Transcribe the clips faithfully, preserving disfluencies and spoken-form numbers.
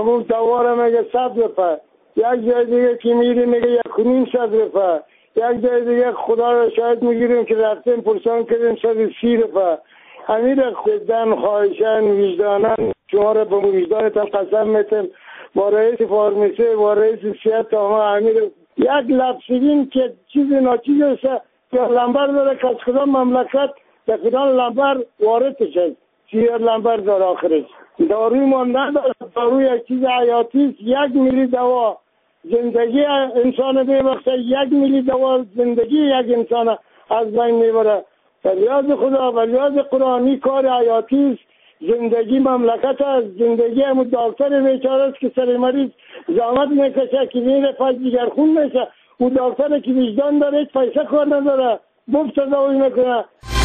همون دواره میگه صد روپه، یک جای دیگه که میری میگه یک و نیم صد روپه، یک جای دیگه خدا را شاید میگیریم که رفتیم پرسان کردیم صد و سی روپه. همین خوددن خواهشن وجدانن شما را به وجدانتان قسم میتم با رئیس فارمیسی با رئیس سیاست ما امیر یک لبسیدین که چیزی ناچیز است که لنبر داره که از کدام مملکت به کدام لنبر وارد شد سیر لنبر داره آخرش داروی ما نداره. داروی یک چیز حیاتی است. یک میلی دوا زندگی انسان ببخشه، یک میلی دوا زندگی یک انسان از بین میبره. فریاد خدا فریاد قرآنی کار حیاتی است. زندگی مملکت است. زندگی همون دکتر بیچاره است که سر مریض زحمت میکشه که میره پس دیگر خون میشه. او دکتر که وجدان داره هیچ پیسه کار نداره مفت تداوی میکنه.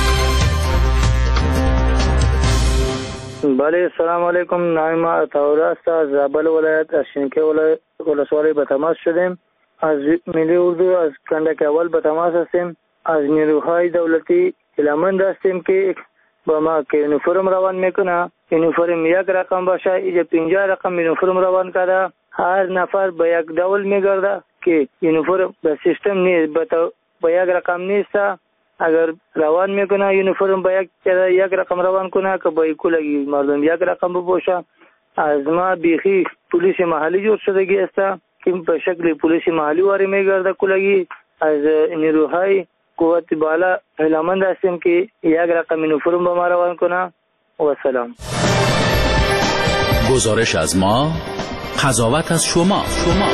بله سلام علیکم. نام ما عطاالله است از زابل ولایت از شینکه ولسوالی به تماس شدیم. از ملی اردو از کندک اول به تماس هستیم. از نیروهای دولتی اعلامند هستیم که با ما که یونیفرم روان میکنه یونیفرم یک رقم باشه اینجا پنجاه رقم یونیفرم روان کرده. هر نفر به یک دول میگرده که یونیفرم به سیستم نیست به یک رقم نیست. اگر روان میکنه یونیفرم به یک یک رقم روان کنه که با کلگی مردم یک رقم بپوشه. از ما بیخی پلیس محلی جور شدگی است که به شکل پلیس محلی واری میگرده کلگی. از نیروهای قوت بالا اعلامند هستیم که یک رقم یونیفرم به ما روان کنه. و سلام. گزارش از ما، قضاوت از شما. شما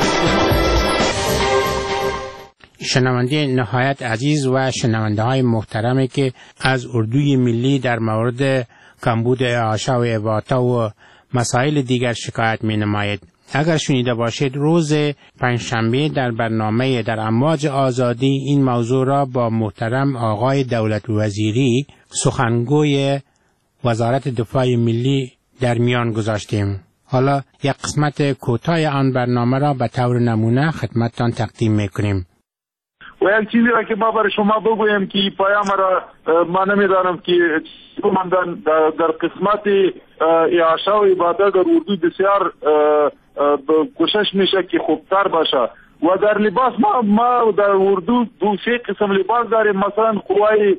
شنونده نهایت عزیز و شنونده های محترمی که از اردوی ملی در مورد کمبود اعاشه و اواتا و مسائل دیگر شکایت می نماید. اگر شنیده باشید روز پنجشنبه در برنامه در امواج آزادی این موضوع را با محترم آقای دولت وزیری سخنگوی وزارت دفاع ملی در میان گذاشتیم. حالا یک قسمت کوتاه آن برنامه را به طور نمونه خدمتتان تقدیم میکنیم. و یک چیزی را که ما برای شما بگویم که پیام را ما نمیدانم که من در, در قسمت اعاشه و عبادت در اردو بسیار کوشش میشه که خوبتر باشه. و در لباس ما ما در اردو دو سه قسم لباس داریم. مثلا قوای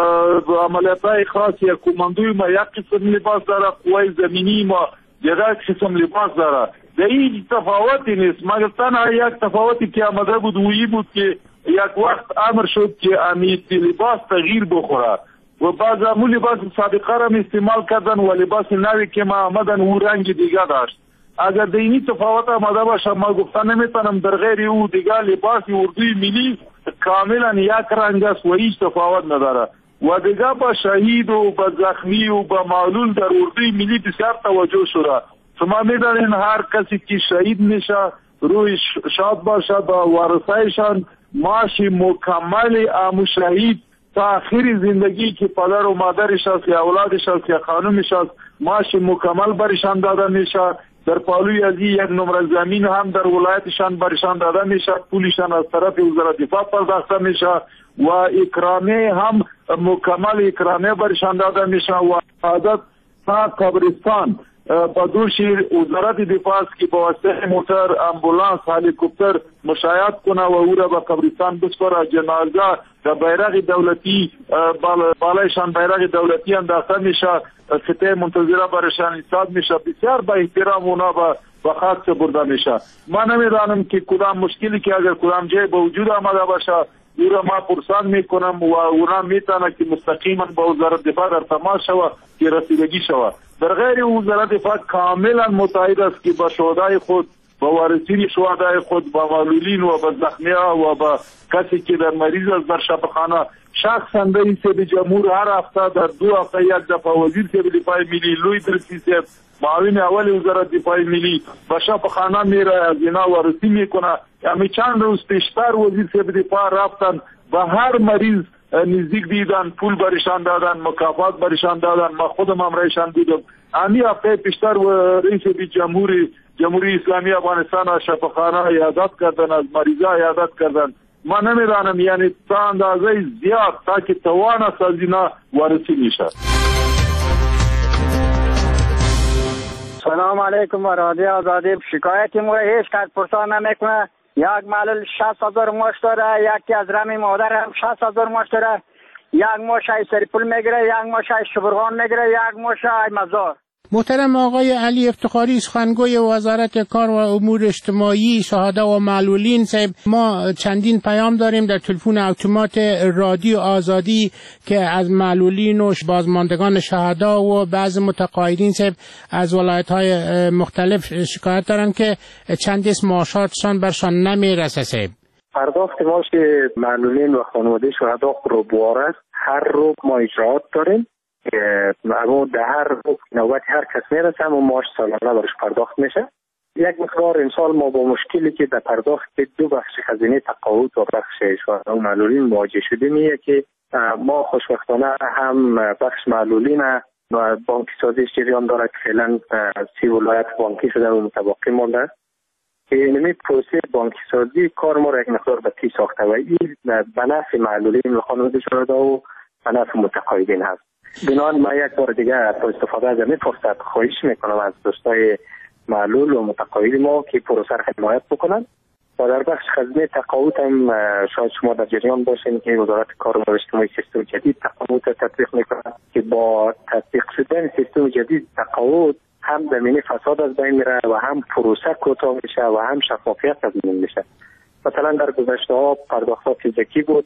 عملیات‌های خاص یا کماندوی ما یک قسم لباس داره، قوای زمینی ما دیگر قسم لباس داره. در این تفاوتی نیست مگر تنها یک تفاوتی که آمده بود وی بود که یک وقت امر شد که امیت لباس تغییر بخوره و بعض امون لباس سابقه را استعمال کردن و لباس نوی که ما آمدن او رنگ دیگه داشت. اگر دینی تفاوت آمده باشه ما گفتن نمیتونم در غیر او دیگه لباس اردوی ملی کاملا یک رنگ است و هیچ تفاوت نداره. و دیگه با شهید و با زخمی و با معلول در اردوی ملی بسیار توجه شده. شما میدانین هر کسی که شهید میشه روی شاد باشه با وارثایشان معاش مکمل امو شهید تا آخر زندگی که پدر و مادرش است یا اولادش است یا خانمش است معاش مکمل برشان داده میشه. در پالوی ازی یک نمره زمین هم در ولایتشان برشان داده میشه. پولشان از طرف وزارت دفاع پرداخته میشه و اکرامه هم مکمل اکرامه برشان داده میشه. و عادت تا قبرستان با دوش وزارت دفاع است که با واسطه موتر امبولانس هلیکوپتر مشایعت کنه و او را به قبرستان بسپاره. جنازه در بیرق دولتی بالایشان بیرق دولتی انداخته میشه. خطه منتظره برشان ایستاد میشه. بسیار با احترام اونا به خاک سپرده میشه. ما نمیدانم که کدام مشکلی که اگر کدام جای به وجود آمده باشه او را ما پرسان میکنم و اونا میتونه که مستقیما با وزارت دفاع در تماس شوه که رسیدگی شوه. در غیر وزارت دفاع کاملا متحد است که با شهدای خود با وارثین شهدای خود با معلولین و با زخمی‌ها و با کسی که در مریض است در شفاخانه شخصا رئیس جمهور هر هفته در دو هفته یک دفعه وزیر دفاع ملی لوی درسی صاحب معاون اول وزارت دفاع ملی با شفاخانه میره از اینا وارثی میکنه. یعنی چند روز پیشتر وزیر دفاع رفتن و هر مریض نزدیک دیدن پول برشان دادن مکافات برشان دادن. ما خودم هم رایشان دیدم. امی هفته پیشتر و رئیس جمهوری جمهوری اسلامی افغانستان از شفاخانه عیادت کردن از مریضا عیادت کردن. ما نمیدانم یعنی تا اندازه زیاد تا که توان است از اینا وارثی میشه. سلام علیکم و رادیو آزادی. شکایت ما هیچ کس پرسان نمیکنه. یک معلول شصت هزار ماش داره، یکی از رمی مادر هم شصت هزار ماش داره، یک ماش های سریپول میگیره، یک ماش های شبرغان میگیره، یک ماش های مزار. محترم آقای علی افتخاری، سخنگوی وزارت کار و امور اجتماعی شهدا و معلولین صاحب، ما چندین پیام داریم در تلفن اتومات رادیو آزادی که از معلولین و بازماندگان شهدا و بعض متقاعدین صاحب از ولایت‌های مختلف شکایت دارن که چند اسم معاشاتشان برشان نمیرسه صاحب. پرداخت معاش معلولین و خانواده شهدا رو بواره هر روز ما اجرات داریم. اما در هر نوبت هر کس میرسه و معاش سالانه برش پرداخت میشه. یک مقدار امسال ما با مشکلی که در پرداخت دو بخش خزینه تقاعد و بخش شهدا و معلولین مواجه شدیم اینه که ما خوشبختانه هم بخش معلولین و بانکی سازی جریان داره که فعلا سی ولایت بانکی شده و متباقی مانده که اینمی پروسه بانکی سازی کار ما را یک مقدار به تی ساخته و این به نفع معلولین و خانواده شهدا و به نفع متقاعدین هست. بنابراین ما یک بار دیگه با استفاده از این فرصت خواهش میکنم از دوستای معلول و متقاعد ما که پروسه را حمایت بکنن و در بخش خزینه تقاعد هم شاید شما در جریان باشین که وزارت کار و اجتماعی سیستم جدید تقاعد تطبیق میکنه که با تطبیق شدن سیستم جدید تقاعد هم زمینه فساد از بین میره و هم پروسه کوتاه میشه و هم شفافیت تضمین میشه. مثلا در گذشته ها پرداخت‌ها فیزیکی بود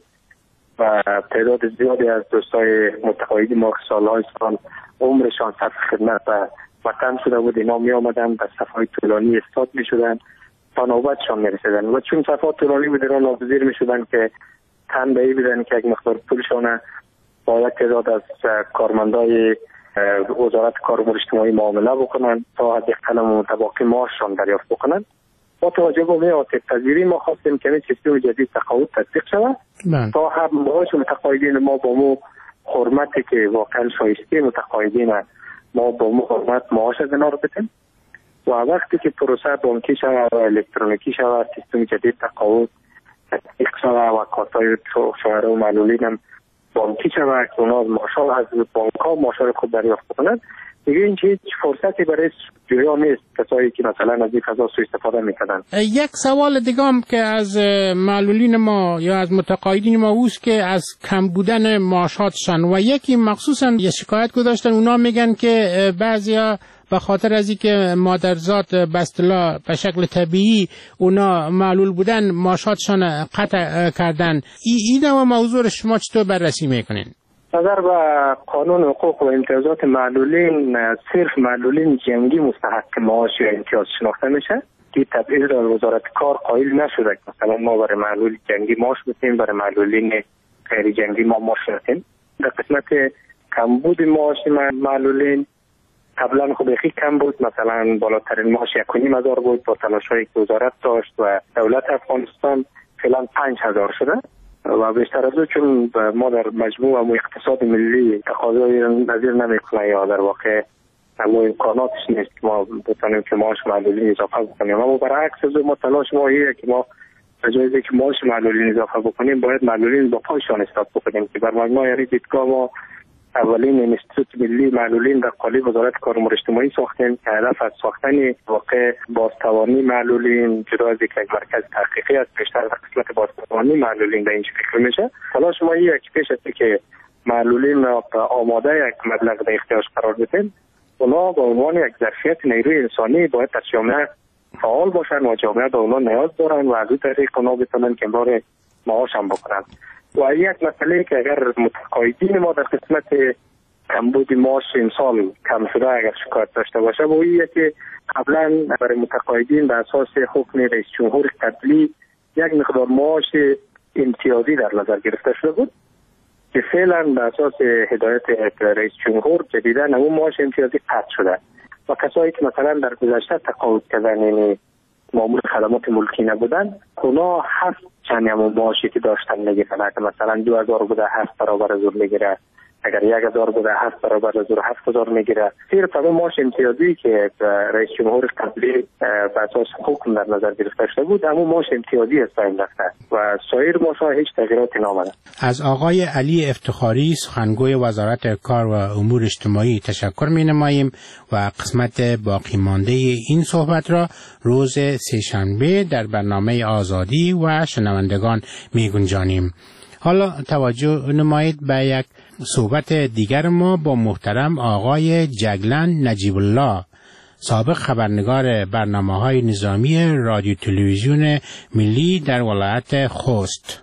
و تعداد زیادی از دوستای متقاعد ما که سالهای سال عمرشان صرف خدمت و وطن شده بود اینا می آمدن به صفهای طولانی استاد می شدن تا نوبتشان می رسیدن و چون صفحه طولانی بود اینا ناگزیر می شدن که تن به ای بدن که یک مقدار پولشانه با یک تعداد از کارمندای وزارت کار و اجتماعی معامله بکنن تا حد قلم متباقی معاششان دریافت بکنن. با توجه به این عاطفه پذیری ما خواستیم که این سیستم جدید تقاعد تطبیق شود تا هم معاش متقاعدین ما با مو حرمتی که واقعا شایسته متقاعدین ما با مو حرمت معاش از اینا رو بدیم و وقتی که پروسه بانکی شود و الکترونیکی شود سیستم جدید تقاعد تطبیق شود و کارتای شهدا و معلولین هم بانکی شود که اونا معاشا از بانک ها معاشا رو خود دریافت کنند دیگه این چیز فرصتی برای جریان نیست کسایی که مثلا از این فضا سوء استفاده میکنن. یک سوال دیگه هم که از معلولین ما یا از متقاعدین ما اوست که از کم بودن معاشاتشان و یکی مخصوصا یه شکایت گذاشتن اونا میگن که بعضیا به خاطر از اینکه مادرزاد به اصطلاح به شکل طبیعی اونا معلول بودن معاشاتشان قطع کردن. این و موضوع شما چطور بررسی میکنین؟ نظر به قانون حقوق و امتیازات معلولین صرف معلولین جنگی مستحق معاش یا امتیاز شناخته میشه که تبعیض در وزارت کار قائل نشده. مثلا ما برای معلول جنگی معاش بدیم، برای معلولین غیر جنگی ما معاش ندیم. در قسمت کمبود معاش معلولین قبلا خود بخی کم بود، مثلا بالاترین معاش یک و نیم هزار بود با تلاش‌هایی که وزارت داشت و دولت افغانستان فعلا پنج هزار شده و بیشتر از او چون ما در مجموع و اقتصاد ملی تقاضای نظیر نمیکنه یا در واقع اما امکاناتش نیست که ما بتونیم که معاش معلولین اضافه بکنیم. اما برعکس از ما تلاش ما اینه که ما به جای اینکه معاش معلولین اضافه بکنیم باید معلولین با پایشان استاد بکنیم که بر مجموع یعنی دیدگاه ما اولین اینستیتوت ملی معلولین در قالب وزارت کار و اجتماعی ساختیم که هدف از ساختن واقع بازتوانی معلولین جدا از یک مرکز تحقیقی است بیشتر در قسمت بازتوانی معلولین در این فکر میشه. تلاش ما اینه که پیش از که معلولین را آماده یک مبلغ در اختیارش قرار بدیم اونا به عنوان یک ظرفیت نیروی انسانی باید در جامعه فعال باشن و جامعه به اونا نیاز دارن و از اون طریق اونا بتونن که بار معاش هم بکنن. و یک مسئله که اگر متقاعدین ما در قسمت کمبود معاش امسال کم شده اگر شکایت داشته باشه و اینه که قبلا برای متقاعدین به اساس حکم رئیس جمهور قبلی یک مقدار معاش امتیازی در نظر گرفته شده بود که فعلا به اساس هدایت رئیس جمهور جدیداً اون معاش امتیازی قطع شده و کسایی که مثلا در گذشته تقاعد کردن یعنی مامور خدمات ملکی نبودن اونا هفت چند همون معاشی که داشتن میگیرن که مثلا دو هزار بوده هفت برابر از اون میگیره، اگر یک هزار بوده هفت برابر از هفت هزار میگیره. زیر پا معاش امتیازی که رئیس جمهور قبلی به اساس حکم در نظر گرفته شده بود، اما معاش امتیازی است این رفته و سایر معاش‌ها هیچ تغییراتی نامده. از آقای علی افتخاری سخنگوی وزارت کار و امور اجتماعی تشکر می‌نماییم و قسمت باقی مانده این صحبت را روز سه‌شنبه در برنامه آزادی و شنوندگان می‌گنجانیم. حالا توجه نمایید به یک صحبت دیگر ما با محترم آقای جگلن نجیب الله، سابق خبرنگار برنامه‌های نظامی رادیو تلویزیون ملی در ولایت خوست.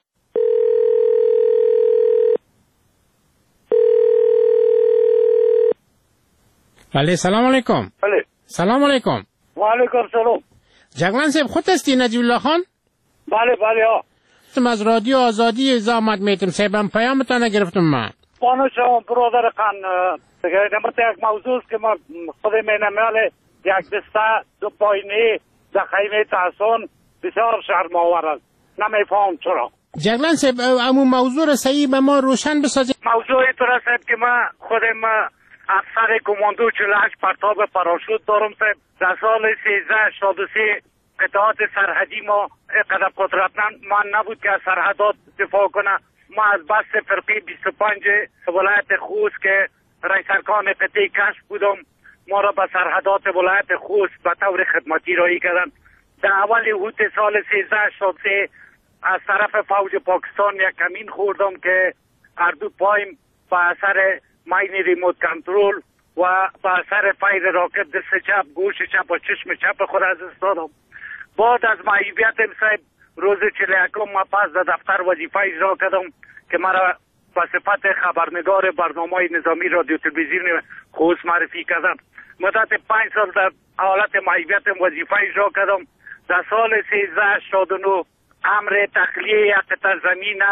بله سلام علیکم. بله سلام علیکم. و علیکم سلام. جگلن صاحب خود هستی نجیب الله خان؟ بله بله ها. از رادیو آزادی زحمت میتم صاحبم پیامتان گرفتم من. بانو شما برادر خان دیگه نمت یک موضوع است که ما خود مینمال یک دسته دو پایینی در خیمه تحسن بسیار شرم‌آور است. نمیفهم چرا. جگلن صاحب امون موضوع را صحیح به ما روشن بسازید. موضوع تو را صاحب که ما خودم افسر کماندو چهل و هشت پرتاب پاراشوت دارم صاحب. در سال سیزده هشتاد و سه قطعات سرحدی ما قدر قدرتمند نبود که از سرحدات دفاع کنه. ما از بست فرقی بیست و پنج ولایت خوست که رئیس ارکان قطعی کشف بودم، ما را به سرحدات ولایت خوست به طور خدمتی رایی کردن. در اول اوت سال سیزده هشتاد و سه از طرف فوج پاکستان یک کمین خوردم که اردو پایم به اثر ماین ریموت کنترل و به اثر فیر راکت دست چپ گوش چپ و چشم چپ خود از استادم. بعد از معیوبیتم صاحب روز چهل و یکم ما پس در دفتر وظیفه اجرا کردم که مرا به صفت خبرنگار برنامه نظامی رادیو تلویزیون خوست معرفی کردم. مدت پنج سال در حالت معیوبیتم وظیفه اجرا کردم. در سال سیزده هشتاد و نه امر تخلیه یک قطعه زمین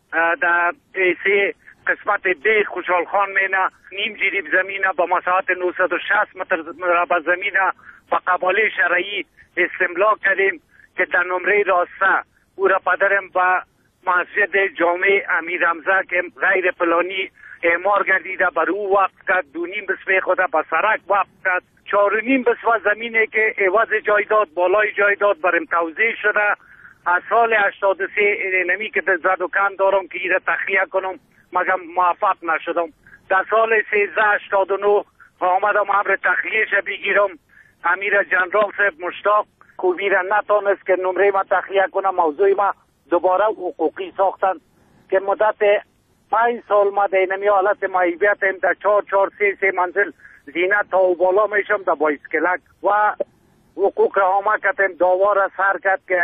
در ایسی قسمت بی خوشحال خان مینا نیم جریب زمین با مساحت نهصد و شصت متر مربع زمین و قباله شرعی استملاک کردیم که در نمره راسته او را پدرم با مسجد جامع امیر حمزه که غیر پلانی اعمار گردیده بر او وقت کرد. دو نیم بسوه خود به سرک وقت کرد. چهار و نیم بسوه زمینه که عوض جایداد بالای جایداد برم توزیع شده. از سال هشتاد و سه نمی که زد و کن دارم که ایره تخلیه کنم مگر موفق نشدم. در سال سیزده هشتاد و نه آمدم امر تخلیهش بگیرم. امیر جنرال صاحب مشتاق خوبی را نتانست که نمره ما تخلیه کنم. موضوع ما دوباره حقوقی ساختن که مدت پنج سال ما در نمی حالت معیوبیتم در چهار چهار سه سه منزل زینت تا و بالا میشم در بایسکلک و حقوق را کردم. داوا را سر کرد که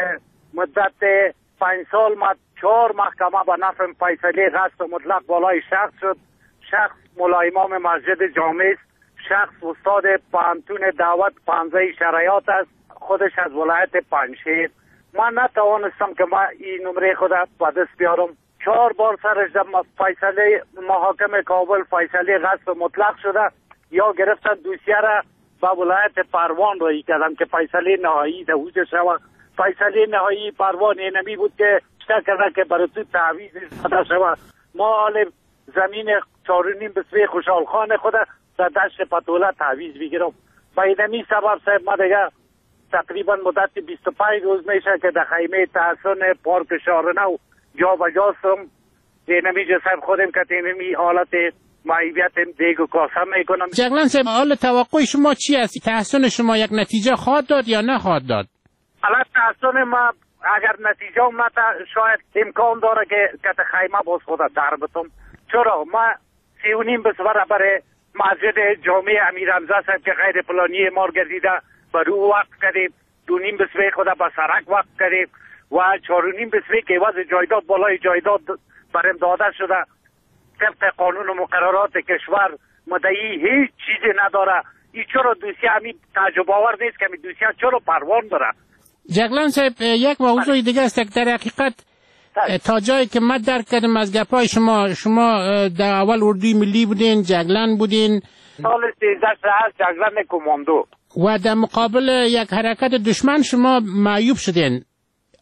مدت پنج سال ما چهار محکمه به نفع فیصله قصد مطلق بالای شخص شد. شخص مولا امام مسجد جامع است. شخص استاد پانتون دعوت پانزه شرایط است. خودش از ولایت پنجشیر. من نتوانستم که ما این نمره خود به دست بیارم. چهار بار سرش در فیصله محاکم کابل فیصله قصد مطلق شده یا گرفتن دوسیه را به ولایت پروان رایی کردن که فیصله نهایی در اوج شود. فیصله نهایی پروان اینمی بود که چطور کردن که برای تو تعویض داده شود. ما حال زمین چهار و نیم بسوه خوشحال خان خود در دشت پتوله تعویض بگیرم. با اینمی سبب صاحب ما دیگه تقریبا مدت بیست و پنج روز میشه که در خیمه تحسن پارک شارنو جا و جاستم. اینمی جو صاحب خودم که اینمی حالت معیوبیتم دیگ و کاسم میکنم. جگلن صاحب حال توقع شما چی است؟ تحسن شما یک نتیجه خواهد داد یا نخواهد داد؟ حالا تحسن ما اگر نتیجه اومد شاید امکان داره که کت خیمه باز خود در بتم. چرا ما سی و نیم بسوره برای مسجد جامع امیر حمزه صاحب که غیر پلانی مار گردیده بر او وقت کردیم. دو نیم بسوه خود به سرک وقت کردیم و چهار و نیم بسوه که وضع جایداد بالای جایداد برم داده شده. طبق قانون و مقررات کشور مدعی هیچ چیزی نداره. این چرا دوسیه همین تعجب آور نیست که همین دوسیه چرا پروان داره. جگلن صاحب یک موضوع دیگه است که در حقیقت تا جایی که من درک کردم از گپای شما، شما در اول اردوی ملی بودین، جگلن بودین، سال سیزده از جگلن کماندو و در مقابل یک حرکت دشمن شما معیوب شدین.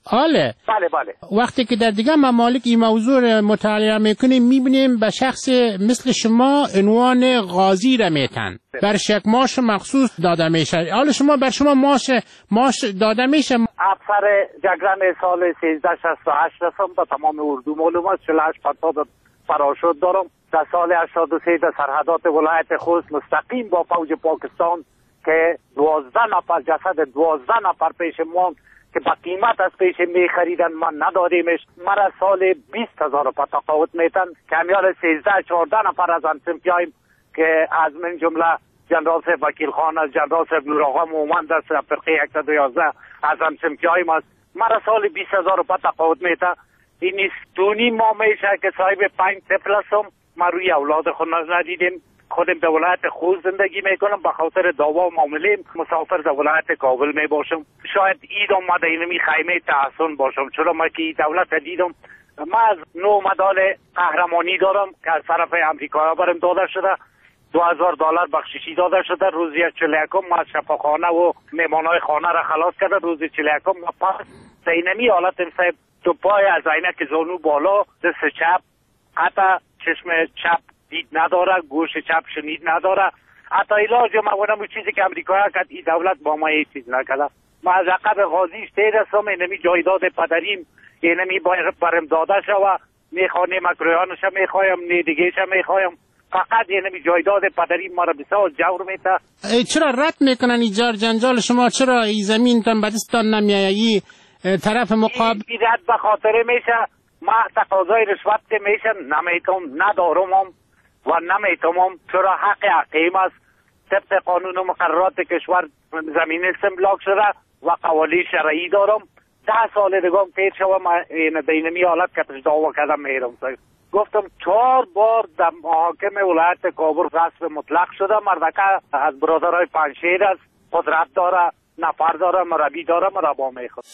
آله بله بله. وقتی که در دیگه ممالک این موضوع مطالعه میکنیم میبینیم به شخص مثل شما عنوان قاضی را میتن، بر شک ماش مخصوص داده میشه. حالا شما بر شما ماش ماش داده میشه؟ افسر جگرن سال سیزده شصت و هشت هستم، به تمام اردو معلوم است. چهل و هشت پرتاب پراشوت دارم. در سال هشتاد و سه در سرحدات ولایت خوست مستقیم با فوج پاکستان که دوازده نفر جسد دوازده نفر پیش ما که با قیمت از پیش می خریدن من ندادیمش. مرا سال بیست هزار روپیه تقاعد میتن که همیال سیزده چهارده نفر از انسمپیایم که از من جمله جنرال صاحب وکیل خان از جنرال صاحب نورآقا مومند از فرقه صد و یازده از انسمپیایم است. مرا سال بیست هزار روپیه تقاعد میتن. این استونی ما میشه که صاحب پنج طفل هستم. ما روی اولاد خود ندیدیم. خودم در ولایت خوست زندگی میکنم، به خاطر دعوا و معامله مسافر در ولایت کابل می باشم. شاید اید آمده اینمی خیمه تحسن باشم، چرا ما که دولت دیدم. ما از نو مدال قهرمانی دارم که از طرف امریکا برم داده شده. دو هزار دلار بخششی داده شده. روزی چهل و یکم ما از شفاخانه و میمانای خانه را خلاص کرده. روزی چهل و یکم ما پس اینمی حالت صاحب تو پای از عینک زانو بالا، دست چپ حتی چشم چپ دید نداره، گوش چپ شنید نداره. حتی علاج ما اونم چیزی که امریکا کرد این دولت با ما هیچ چیز نکرده. ما از عقب غازیش تیر هستم. اینمی جایداد پدریم اینمی باید برم داده شوه. میخوانه مکرویانش میخوایم، نه دیگهش میخوایم. فقط اینمی جایداد پدریم ما را بسیار جور میته. چرا رد میکنن ایجار جنجال شما؟ چرا این زمین تن بدستان نمیایی طرف مقابل؟ این رد به خاطر میشه ما تقاضای رشوت که میشه نمیتم، ندارم هم و نمیتمم. چرا حق حقیم است. طبق قانون و مقررات کشور زمین استملاک شده و قوالی شرعی دارم. ده سال دیگه تیر شوم این دینمی حالت که دعوا کردم میرم. گفتم چهار بار در محاکم ولایت کابل غصب مطلق شده. مردکه از برادرای پنشیر است، قدرت داره، نفر داره، مربی داره، مربا میخواد.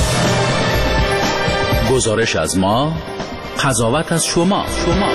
گزارش از ما، قضاوت از شما. شما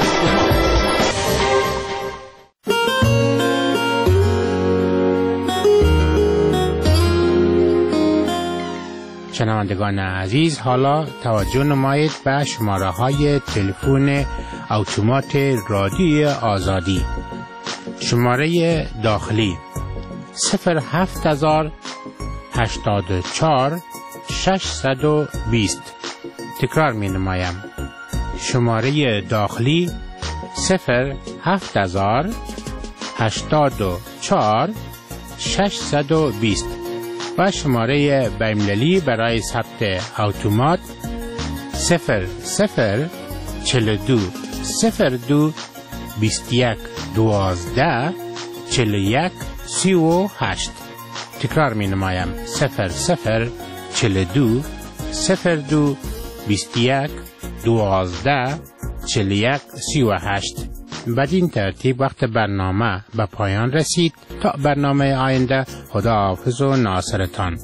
شنوندگان عزیز، حالا توجه نمایید به شماره های تلفن اتومات رادیو آزادی. شماره داخلی صفر هفت هزار هشتاد و چهار ششصد و بیست. تکرار می نمایم. شماره داخلی صفر هفت هزار هشتاد و چهار ششصد و بیست و شماره بین‌المللی برای ثبت اتومات صفر صفر چهل و دو صفر دو بیست و یک دوازده چهل و یک سی و هشت. تکرار می نمایم. صفر صفر چهل و دو صفر دو بیست و یک دوازده چهل و یک سی و هشت. بدین ترتیب وقت برنامه به پایان رسید. تا برنامه آینده، خدا حافظ و ناصرتان.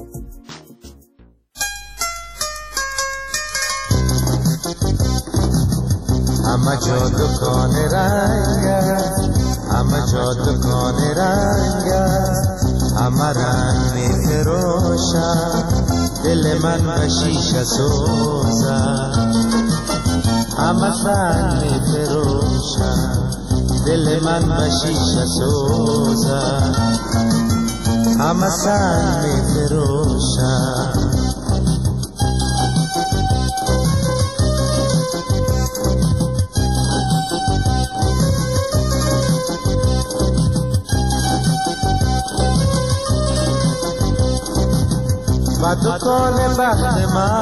همه جا دکان رنگ، همه جا دکان رنگ، همه رنگ می فروشن، دل من به شیشه سوزن. همه رنگ می فروشن، دل من به شیشه سوزن. همه رنگ می فروشن. با دکان بخت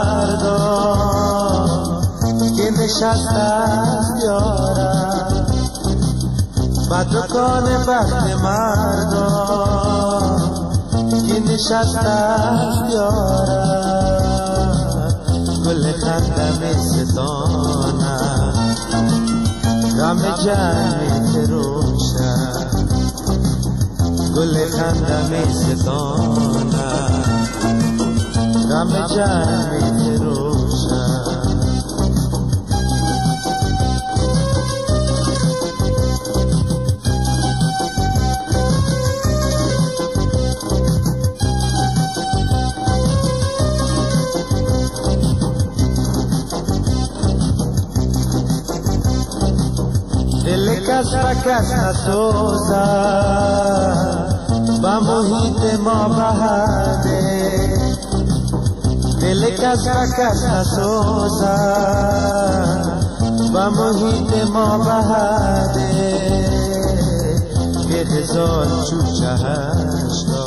مردم که نشستن یارم، با دکان بخت مردم که نشستن یارم. گل خندم ستانم، غم جمع فروشم. گل خندم ستانم، غم جمع فروشم. کس و کس نسوزد با محیط ما بهاده دل کس و کس نسوزد با محیط ما بهاده که هزار چوچه هشتا